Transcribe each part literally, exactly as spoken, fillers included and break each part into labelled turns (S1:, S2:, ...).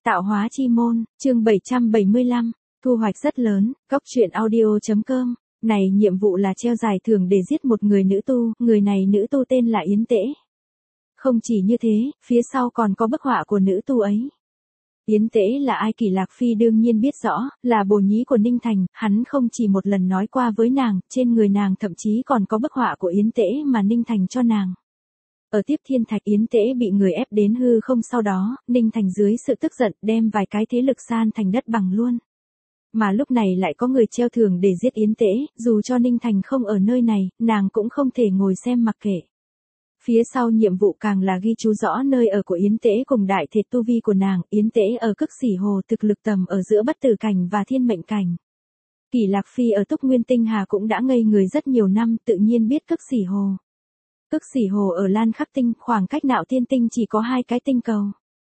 S1: Tạo hóa chi môn, chương bảy trăm bảy mươi lăm, thu hoạch rất lớn, góc truyện audio.com, này nhiệm vụ là treo giải thưởng để giết một người nữ tu, người này nữ tu tên là Yến Tễ. Không chỉ như thế, phía sau còn có bức họa của nữ tu ấy. Yến Tễ là ai? Kỷ Lạc Phi đương nhiên biết rõ, là bồ nhí của Ninh Thành, hắn không chỉ một lần nói qua với nàng, trên người nàng thậm chí còn có bức họa của Yến Tễ mà Ninh Thành cho nàng. Ở Tiếp Thiên Thạch, Yến Tễ bị người ép đến hư không, sau đó, Ninh Thành dưới sự tức giận đem vài cái thế lực san thành đất bằng luôn. Mà lúc này lại có người treo thưởng để giết Yến Tễ, dù cho Ninh Thành không ở nơi này, nàng cũng không thể ngồi xem mặc kệ. Phía sau nhiệm vụ càng là ghi chú rõ nơi ở của Yến Tễ cùng đại thể tu vi của nàng. Yến Tễ ở Cực Xỉ Hồ, thực lực tầm ở giữa Bất Tử Cảnh và Thiên Mệnh Cảnh. Kỷ Lạc Phi ở Túc Nguyên Tinh Hà cũng đã ngây người rất nhiều năm, tự nhiên biết Cực Xỉ Hồ. Cực Xỉ Hồ ở Lan Khắc Tinh, khoảng cách Nạo Thiên Tinh chỉ có hai cái tinh cầu.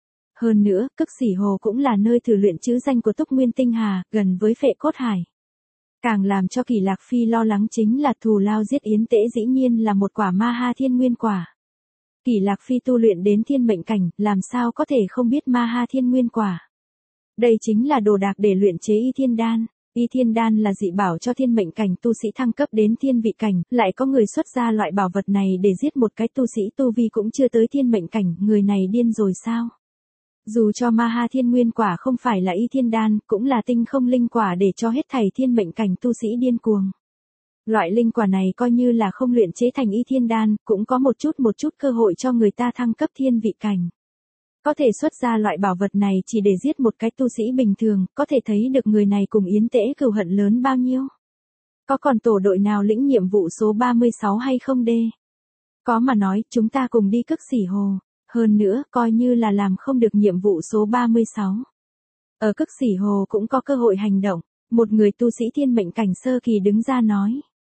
S1: Hơn nữa, Cực Xỉ Hồ cũng là nơi thử luyện trứ danh của Túc Nguyên Tinh Hà, gần với Phệ Cốt Hải. Càng làm cho Kỷ Lạc Phi lo lắng chính là thù lao giết Yến Tễ dĩ nhiên là một quả Ma Ha Thiên Nguyên Quả. Kỷ Lạc Phi tu luyện đến Thiên Mệnh Cảnh, làm sao có thể không biết Ma Ha Thiên Nguyên Quả. Đây chính là đồ đạc để luyện chế Y Thiên Đan. Y Thiên Đan là dị bảo cho Thiên Mệnh Cảnh tu sĩ thăng cấp đến Thiên Vị Cảnh, lại có người xuất ra loại bảo vật này để giết một cái tu sĩ tu vi cũng chưa tới Thiên Mệnh Cảnh, người này điên rồi sao? Dù cho Ma Ha Thiên Nguyên Quả không phải là Y Thiên Đan, cũng là tinh không linh quả để cho hết thảy Thiên Mệnh Cảnh tu sĩ điên cuồng. Loại linh quả này coi như là không luyện chế thành Y Thiên Đan, cũng có một chút một chút cơ hội cho người ta thăng cấp Thiên Vị Cảnh. Có thể xuất ra loại bảo vật này chỉ để giết một cái tu sĩ bình thường, có thể thấy được người này cùng Yến Tễ cừu hận lớn bao nhiêu. Có còn tổ đội nào lĩnh nhiệm vụ số ba mươi sáu hay không đê? Có mà nói, chúng ta cùng đi Cực Xỉ Hồ. Hơn nữa, coi như là làm không được nhiệm vụ số ba mươi sáu. Ở Cực Xỉ Hồ cũng có cơ hội hành động, một người tu sĩ Thiên Mệnh Cảnh sơ kỳ đứng ra nói.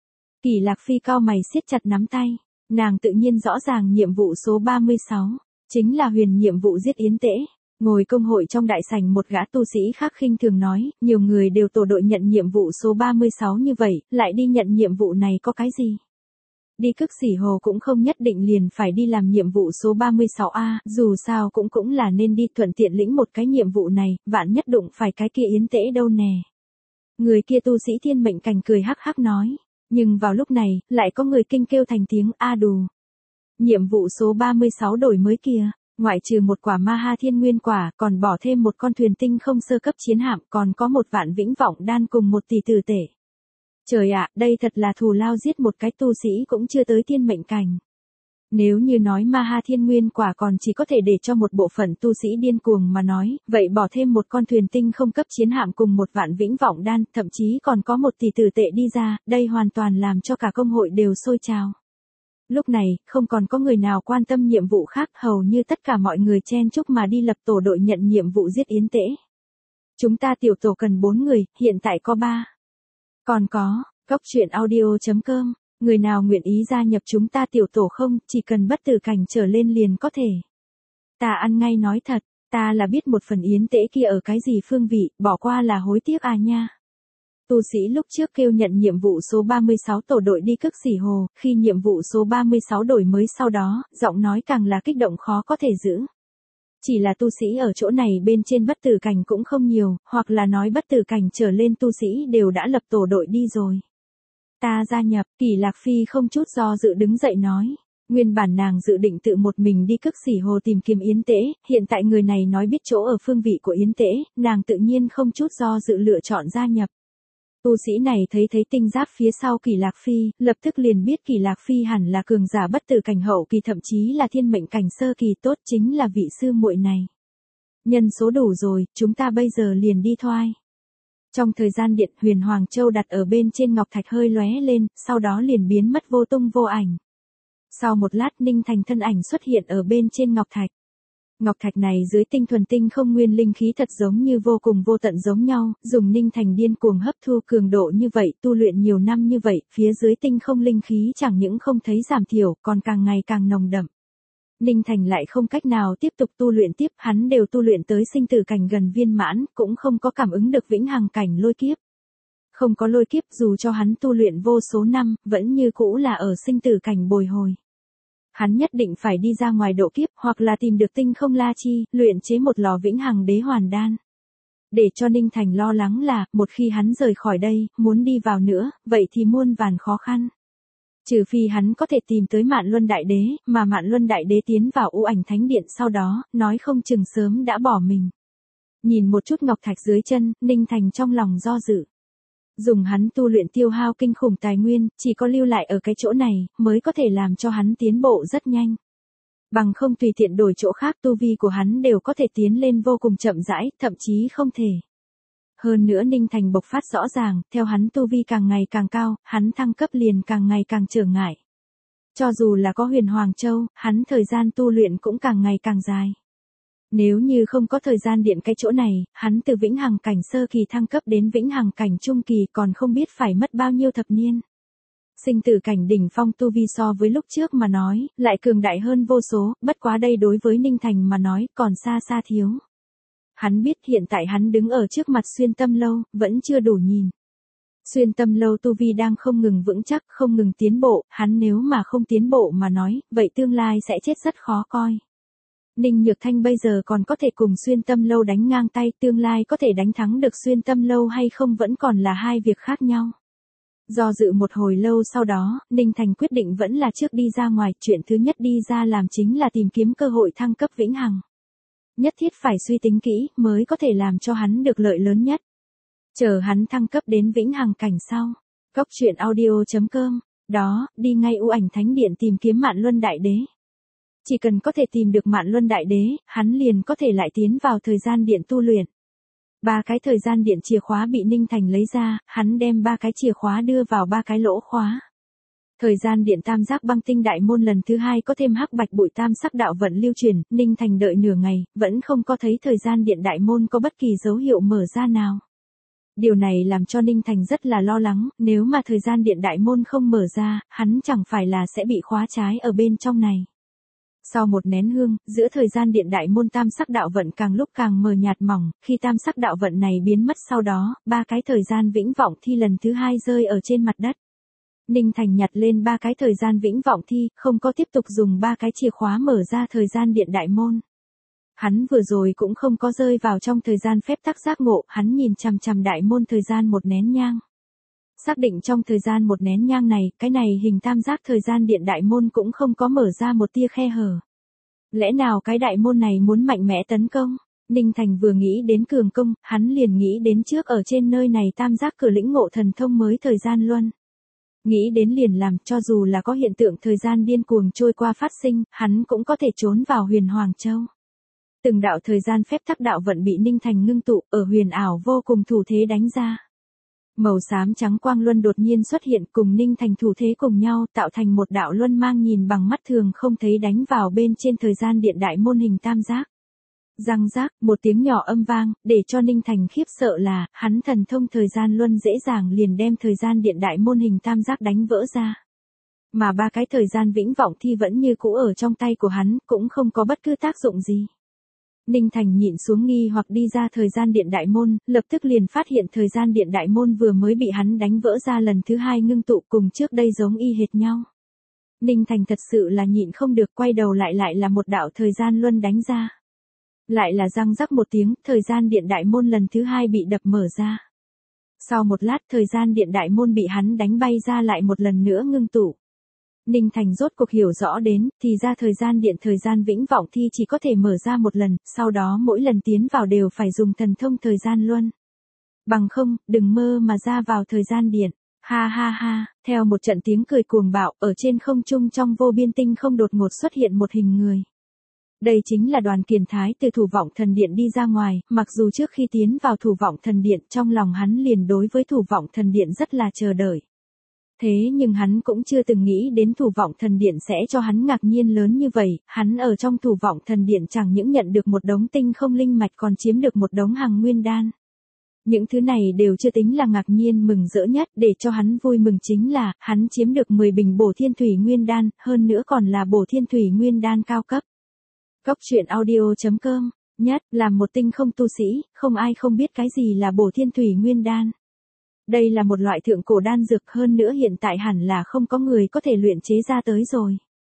S1: Kỷ Lạc Phi cau mày siết chặt nắm tay, nàng tự nhiên rõ ràng nhiệm vụ số ba mươi sáu, chính là huyền nhiệm vụ giết Yến Tễ. Ngồi công hội trong đại sảnh, một gã tu sĩ khác khinh thường nói, nhiều người đều tổ đội nhận nhiệm vụ số ba mươi sáu như vậy, lại đi nhận nhiệm vụ này có cái gì? Đi Cực Xỉ Hồ cũng không nhất định liền phải đi làm nhiệm vụ số ba mươi sáu A, dù sao cũng cũng là nên đi thuận tiện lĩnh một cái nhiệm vụ này, vạn nhất đụng phải cái kia Yến Tễ đâu nè. Người kia tu sĩ Thiên Mệnh Cảnh cười hắc hắc nói, nhưng vào lúc này, lại có người kinh kêu thành tiếng a đù. Nhiệm vụ số ba mươi sáu đổi mới kìa, ngoại trừ một quả Ma Ha Thiên Nguyên Quả, còn bỏ thêm một con thuyền tinh không sơ cấp chiến hạm, còn có một vạn vĩnh vọng đan cùng một tỷ tử tể. Trời ạ, đây thật là thù lao giết một cái tu sĩ cũng chưa tới Thiên Mệnh Cảnh. Nếu như nói Ma Ha Thiên Nguyên Quả còn chỉ có thể để cho một bộ phận tu sĩ điên cuồng mà nói, vậy bỏ thêm một con thuyền tinh không cấp chiến hạm cùng một vạn vĩnh vọng đan, thậm chí còn có một tỷ tử tệ đi ra, đây hoàn toàn làm cho cả công hội đều sôi trào. Lúc này, không còn có người nào quan tâm nhiệm vụ khác, hầu như tất cả mọi người chen chúc mà đi lập tổ đội nhận nhiệm vụ giết Yến Tễ. Chúng ta tiểu tổ cần bốn người, hiện tại có ba. Còn có, góc truyện audio.com, người nào nguyện ý gia nhập chúng ta tiểu tổ không, chỉ cần Bất Tử Cảnh trở lên liền có thể. Ta ăn ngay nói thật, ta là biết một phần Yến Tễ kia ở cái gì phương vị, bỏ qua là hối tiếc à nha. Tu sĩ lúc trước kêu nhận nhiệm vụ số ba mươi sáu tổ đội đi Cực Xỉ Hồ, khi nhiệm vụ số ba mươi sáu đổi mới sau đó, giọng nói càng là kích động khó có thể giữ. Chỉ là tu sĩ ở chỗ này bên trên Bất Tử Cảnh cũng không nhiều, hoặc là nói Bất Tử Cảnh trở lên tu sĩ đều đã lập tổ đội đi rồi. Ta gia nhập, Kỷ Lạc Phi không chút do dự đứng dậy nói. Nguyên bản nàng dự định tự một mình đi Cực Xỉ Hồ tìm kiếm Yến Tễ, hiện tại người này nói biết chỗ ở phương vị của Yến Tễ, nàng tự nhiên không chút do dự lựa chọn gia nhập. Tu sĩ này thấy thấy tinh giáp phía sau Kỷ Lạc Phi, lập tức liền biết Kỷ Lạc Phi hẳn là cường giả Bất Tử Cảnh hậu kỳ, thậm chí là Thiên Mệnh Cảnh sơ kỳ, tốt chính là vị sư muội này. Nhân số đủ rồi, chúng ta bây giờ liền đi thoai. Trong thời gian điện, Huyền Hoàng Châu đặt ở bên trên ngọc thạch hơi lóe lên, sau đó liền biến mất vô tung vô ảnh. Sau một lát, Ninh Thành thân ảnh xuất hiện ở bên trên ngọc thạch. Ngọc thạch này dưới tinh thuần tinh không nguyên linh khí thật giống như vô cùng vô tận giống nhau, dùng Ninh Thành điên cuồng hấp thu cường độ như vậy, tu luyện nhiều năm như vậy, phía dưới tinh không linh khí chẳng những không thấy giảm thiểu, còn càng ngày càng nồng đậm. Ninh Thành lại không cách nào tiếp tục tu luyện tiếp, hắn đều tu luyện tới sinh tử cảnh gần viên mãn, cũng không có cảm ứng được vĩnh hằng cảnh lôi kiếp. Không có lôi kiếp, dù cho hắn tu luyện vô số năm, vẫn như cũ là ở sinh tử cảnh bồi hồi. Hắn nhất định phải đi ra ngoài độ kiếp hoặc là tìm được tinh không la chi, luyện chế một lò vĩnh hằng đế hoàn đan. Để cho Ninh Thành lo lắng là, một khi hắn rời khỏi đây, muốn đi vào nữa, vậy thì muôn vàn khó khăn. Trừ phi hắn có thể tìm tới Mạn Luân Đại Đế, mà Mạn Luân Đại Đế tiến vào U Ảnh Thánh Điện sau đó, nói không chừng sớm đã bỏ mình. Nhìn một chút ngọc thạch dưới chân, Ninh Thành trong lòng do dự. Dùng hắn tu luyện tiêu hao kinh khủng tài nguyên, chỉ có lưu lại ở cái chỗ này, mới có thể làm cho hắn tiến bộ rất nhanh. Bằng không tùy tiện đổi chỗ khác tu vi của hắn đều có thể tiến lên vô cùng chậm rãi, thậm chí không thể. Hơn nữa Ninh Thành bộc phát rõ ràng, theo hắn tu vi càng ngày càng cao, hắn thăng cấp liền càng ngày càng trở ngại. Cho dù là có Huyền Hoàng Châu, hắn thời gian tu luyện cũng càng ngày càng dài. Nếu như không có thời gian điện cái chỗ này, hắn từ vĩnh hằng cảnh sơ kỳ thăng cấp đến vĩnh hằng cảnh trung kỳ còn không biết phải mất bao nhiêu thập niên. Sinh tử cảnh đỉnh phong tu vi so với lúc trước mà nói, lại cường đại hơn vô số, bất quá đây đối với Ninh Thành mà nói, còn xa xa thiếu. Hắn biết hiện tại hắn đứng ở trước mặt Xuyên Tâm Lâu, vẫn chưa đủ nhìn. Xuyên Tâm Lâu tu vi đang không ngừng vững chắc, không ngừng tiến bộ, hắn nếu mà không tiến bộ mà nói, vậy tương lai sẽ chết rất khó coi. Ninh Nhược Thanh bây giờ còn có thể cùng Xuyên Tâm Lâu đánh ngang tay, tương lai có thể đánh thắng được Xuyên Tâm Lâu hay không vẫn còn là hai việc khác nhau. Do dự một hồi lâu sau đó, Ninh Thành quyết định vẫn là trước đi ra ngoài, chuyện thứ nhất đi ra làm chính là tìm kiếm cơ hội thăng cấp vĩnh hằng. Nhất thiết phải suy tính kỹ, mới có thể làm cho hắn được lợi lớn nhất. Chờ hắn thăng cấp đến vĩnh hằng cảnh sau. Cốc truyện audio chấm com, đó, đi ngay U Ảnh Thánh Điện tìm kiếm Mạn Luân Đại Đế. Chỉ cần có thể tìm được Mạn Luân Đại Đế, hắn liền có thể lại tiến vào thời gian điện tu luyện. Ba cái thời gian điện chìa khóa bị Ninh Thành lấy ra, hắn đem ba cái chìa khóa đưa vào ba cái lỗ khóa. Thời gian điện tam giác băng tinh đại môn lần thứ hai có thêm hắc bạch bụi tam sắc đạo vận lưu truyền, Ninh Thành đợi nửa ngày, vẫn không có thấy thời gian điện đại môn có bất kỳ dấu hiệu mở ra nào. Điều này làm cho Ninh Thành rất là lo lắng, nếu mà thời gian điện đại môn không mở ra, hắn chẳng phải là sẽ bị khóa trái ở bên trong này. Sau một nén hương, giữa thời gian điện đại môn tam sắc đạo vận càng lúc càng mờ nhạt mỏng, khi tam sắc đạo vận này biến mất sau đó, ba cái thời gian vĩnh vọng thi lần thứ hai rơi ở trên mặt đất. Ninh Thành nhặt lên ba cái thời gian vĩnh vọng thi, không có tiếp tục dùng ba cái chìa khóa mở ra thời gian điện đại môn. Hắn vừa rồi cũng không có rơi vào trong thời gian phép tắc giác ngộ, hắn nhìn chằm chằm đại môn thời gian một nén nhang. Xác định trong thời gian một nén nhang này, cái này hình tam giác thời gian điện đại môn cũng không có mở ra một tia khe hở. Lẽ nào cái đại môn này muốn mạnh mẽ tấn công? Ninh Thành vừa nghĩ đến cường công, hắn liền nghĩ đến trước ở trên nơi này tam giác cửa lĩnh ngộ thần thông mới thời gian luân. Nghĩ đến liền làm, cho dù là có hiện tượng thời gian điên cuồng trôi qua phát sinh, hắn cũng có thể trốn vào Huyền Hoàng Châu. Từng đạo thời gian phép tắc đạo vận bị Ninh Thành ngưng tụ, ở huyền ảo vô cùng thủ thế đánh ra. Màu xám trắng quang luân đột nhiên xuất hiện cùng Ninh Thành thủ thế cùng nhau, tạo thành một đạo luân mang nhìn bằng mắt thường không thấy đánh vào bên trên thời gian điện đại môn hình tam giác. Răng rác, một tiếng nhỏ âm vang, để cho Ninh Thành khiếp sợ là, hắn thần thông thời gian luân dễ dàng liền đem thời gian điện đại môn hình tam giác đánh vỡ ra. Mà ba cái thời gian vĩnh vọng thi vẫn như cũ ở trong tay của hắn, cũng không có bất cứ tác dụng gì. Ninh Thành nhịn xuống nghi hoặc đi ra thời gian điện đại môn, lập tức liền phát hiện thời gian điện đại môn vừa mới bị hắn đánh vỡ ra lần thứ hai ngưng tụ cùng trước đây giống y hệt nhau. Ninh Thành thật sự là nhịn không được, quay đầu lại lại là một đạo thời gian luân đánh ra. Lại là răng rắc một tiếng, thời gian điện đại môn lần thứ hai bị đập mở ra. Sau một lát thời gian điện đại môn bị hắn đánh bay ra lại một lần nữa ngưng tụ. Ninh Thành rốt cuộc hiểu rõ đến, thì ra thời gian điện thời gian vĩnh vọng thi chỉ có thể mở ra một lần, sau đó mỗi lần tiến vào đều phải dùng thần thông thời gian luân. Bằng không, đừng mơ mà ra vào thời gian điện. Ha ha ha, theo một trận tiếng cười cuồng bạo, ở trên không trung trong vô biên tinh không đột ngột xuất hiện một hình người. Đây chính là Đoàn Kiền Thái từ Thủ Vọng Thần Điện đi ra ngoài, mặc dù trước khi tiến vào Thủ Vọng Thần Điện trong lòng hắn liền đối với Thủ Vọng Thần Điện rất là chờ đợi. Thế nhưng hắn cũng chưa từng nghĩ đến Thủ Vọng Thần Điện sẽ cho hắn ngạc nhiên lớn như vậy, hắn ở trong Thủ Vọng Thần Điện chẳng những nhận được một đống tinh không linh mạch còn chiếm được một đống hằng nguyên đan. Những thứ này đều chưa tính là ngạc nhiên mừng rỡ nhất, để cho hắn vui mừng chính là, hắn chiếm được mười bình bổ thiên thủy nguyên đan, hơn nữa còn là bổ thiên thủy nguyên đan cao cấp. Cốc truyện audio chấm com, nhất, làm một tinh không tu sĩ, không ai không biết cái gì là bổ thiên thủy nguyên đan. Đây là một loại thượng cổ đan dược, hơn nữa hiện tại hẳn là không có người có thể luyện chế ra tới rồi.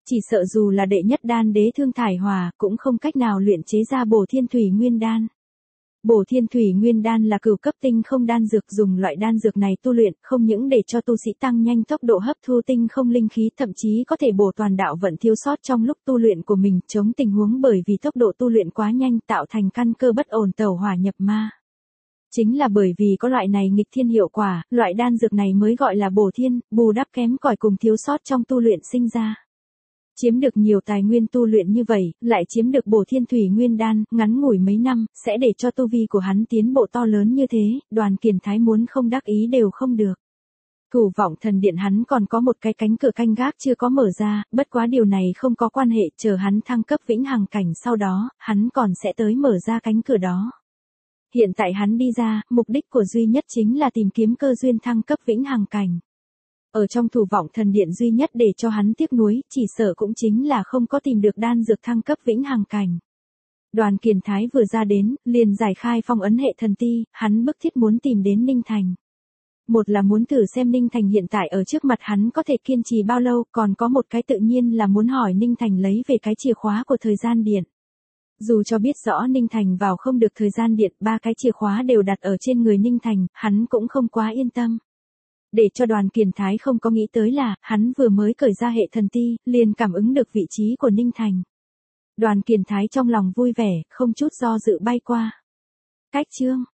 S1: Chỉ sợ dù là đệ nhất đan đế Thương Thải Hòa, cũng không cách nào luyện chế ra Bổ Thiên Thủy Nguyên Đan. Bổ Thiên Thủy Nguyên Đan là cửu cấp tinh không đan dược, dùng loại đan dược này tu luyện, không những để cho tu sĩ tăng nhanh tốc độ hấp thu tinh không linh khí, thậm chí có thể bổ toàn đạo vận thiếu sót trong lúc tu luyện của mình, chống tình huống bởi vì tốc độ tu luyện quá nhanh tạo thành căn cơ bất ổn tẩu hỏa nhập ma. Chính là bởi vì có loại này nghịch thiên hiệu quả, loại đan dược này mới gọi là bổ thiên, bù đắp kém cỏi cùng thiếu sót trong tu luyện sinh ra. Chiếm được nhiều tài nguyên tu luyện như vậy, lại chiếm được Bổ Thiên Thủy Nguyên Đan, ngắn ngủi mấy năm, sẽ để cho tu vi của hắn tiến bộ to lớn như thế, Đoàn Kiền Thái muốn không đắc ý đều không được. Thủ Vọng Thần Điện hắn còn có một cái cánh cửa canh gác chưa có mở ra, bất quá điều này không có quan hệ, chờ hắn thăng cấp vĩnh hằng cảnh sau đó, hắn còn sẽ tới mở ra cánh cửa đó. Hiện tại hắn đi ra, mục đích của duy nhất chính là tìm kiếm cơ duyên thăng cấp vĩnh hằng cảnh. Ở trong Thủ Vọng Thần Điện duy nhất để cho hắn tiếc nuối, chỉ sợ cũng chính là không có tìm được đan dược thăng cấp vĩnh hằng cảnh. Đoàn Kiền Thái vừa ra đến, liền giải khai phong ấn hệ thần ti, hắn bức thiết muốn tìm đến Ninh Thành. Một là muốn thử xem Ninh Thành hiện tại ở trước mặt hắn có thể kiên trì bao lâu, còn có một cái tự nhiên là muốn hỏi Ninh Thành lấy về cái chìa khóa của thời gian điện. Dù cho biết rõ Ninh Thành vào không được thời gian điện, ba cái chìa khóa đều đặt ở trên người Ninh Thành, hắn cũng không quá yên tâm. Để cho Đoàn Kiền Thái không có nghĩ tới là, hắn vừa mới cởi ra hệ thần ti, liền cảm ứng được vị trí của Ninh Thành. Đoàn Kiền Thái trong lòng vui vẻ, không chút do dự bay qua. Cách chương